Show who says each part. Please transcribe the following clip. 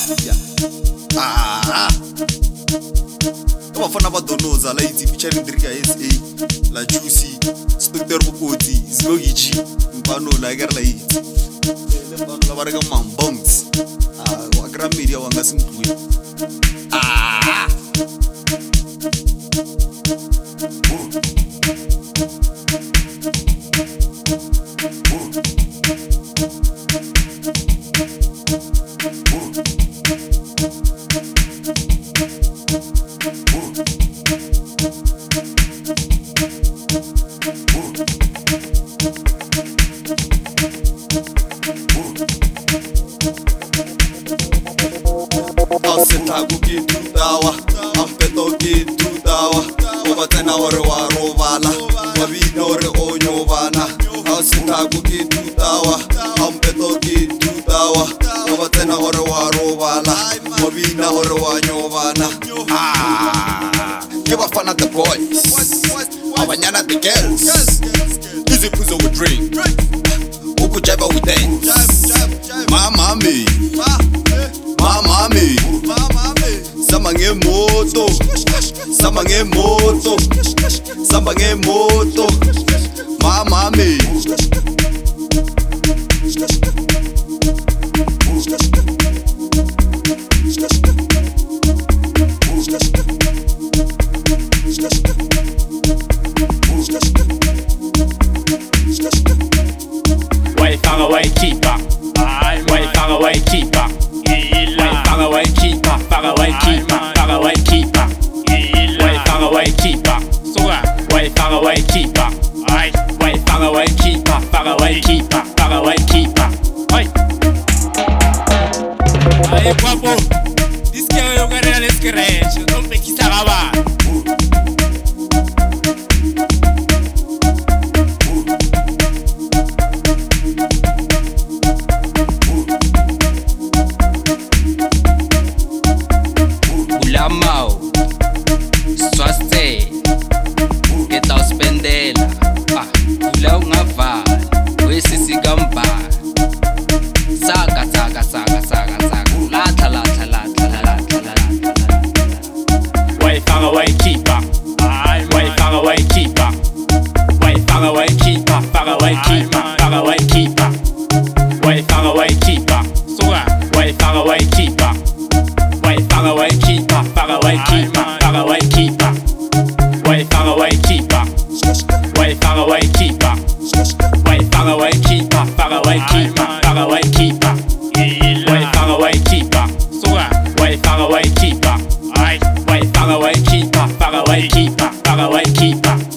Speaker 1: Yeah. Ka bafana ba donoza la itse featuring Drika SA, la Juicy, Stockter Bokoti, Zgogi G, Mpano la gera la itse. Le mpano la bareka mambongs. Wa kra media wanga simtwe. Setago ke tutawa, ampeto ke tutawa. Obatena ore wa robala, wabino ore onyobana. Setago ke tutawa, ampeto ke tutawa. Obatena ore wa robala, wabina ore wa nyobana. Give a fun at the boys, abanyana the girls. Easy puzo we drink, ukujaba we dance. Mama me. Mama me, samba ngemoto, samba ngemoto, samba ngemoto. Mama me,
Speaker 2: way far away keeper, way far away keeper. Far away keeper, far away keeper, far away keeper. Way far away keeper, way far away keeper. Way far away keeper, far away keeper, far away keeper. Hey guapo, this girl you got a scratch, don't make it saraba.
Speaker 3: Ulamau, swaste, que taus pendela, ulau ngaval, wesisi gamba, saga, latha.
Speaker 2: Way far away keeper, way far away keeper, way far away keeper, far away keeper, far away keeper, way far away keeper, way far away keeper. Way far away keeper, far away keeper, far away keeper. Way far away keeper, way far away keeper. Way far away keeper, far away keeper, far away keeper. Way far away keeper, way far away keeper. Way far away keeper, far away keeper, far away keeper.